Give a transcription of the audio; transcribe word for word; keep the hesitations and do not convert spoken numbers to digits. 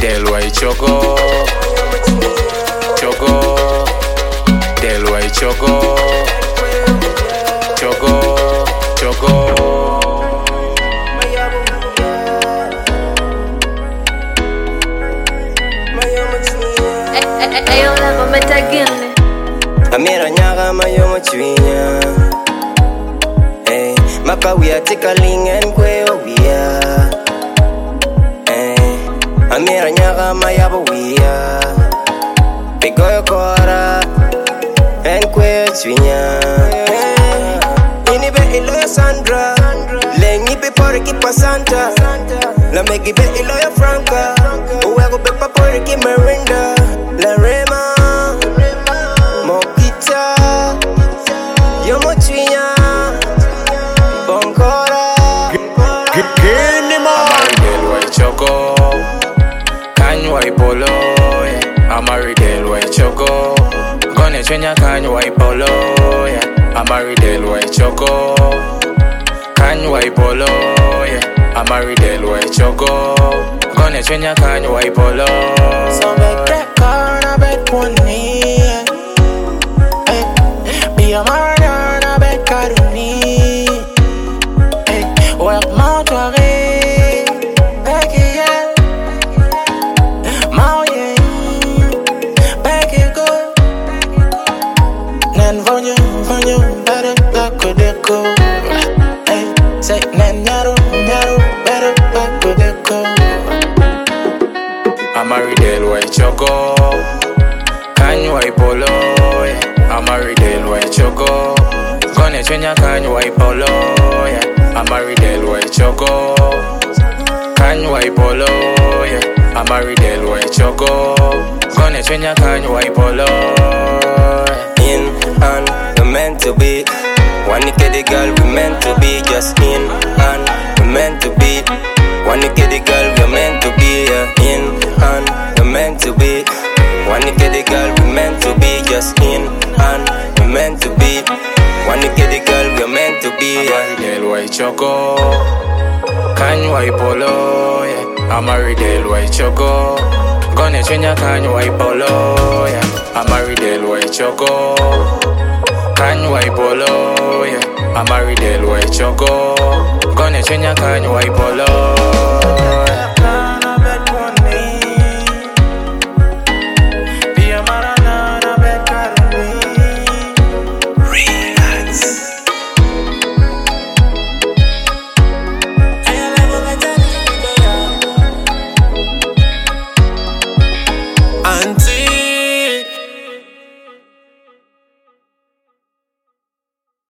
Delway Choco, Choco, Delway Choco, Choco, Choco. Ayo la mameta gilne Amira nyaga mayo mchwinya. Eh, mapa we are tickling and kwe we are. Eh, Amira nyaga mayabo we are. Bigoyo kora and kwe chwinya. Eh, ini be ilo Sandra. Lengi be pore ki pasanta. La megi be ilo ya Franca. Uwe go be pa pore ki Merinda. La Rema. Choco, Kanye Polo, I'm married Delway Choco. Gonna change Kanye Polo, I'm married Delway Choco. Kanye Polo, I'm married Delway Choco. Gonna change Kanye Polo. So back that car and I bet one knee. Be a man and I bet Karuni. Work more to a Vanyo, vanyo, better back with the go. Hey, say, man, yaro, yaro, better back with the go. I'm married Delway Choco, Kanye Polo, I'm married Delway Choco. Gonna change Kanye Polo, I'm married Delway Choco. Kanye Polo, I'm married Delway Choco. Gonna change Kanye Polo. And we're meant to be one kitty girl, we meant to be just in and we're meant to be one kitty girl, we're meant to be uh, in and we're meant to be one kitty girl, we meant to be just in and we're meant to be one kitty girl, we're meant to be uh. Delway Choco, Kanye Polo, yeah. I'm married Delway Choco. Gonna change Kanye Polo, yeah. I'm married Delway Choco. Kanye Polo, yeah. I'm married Delway Choco. Gonna change Kanye Polo.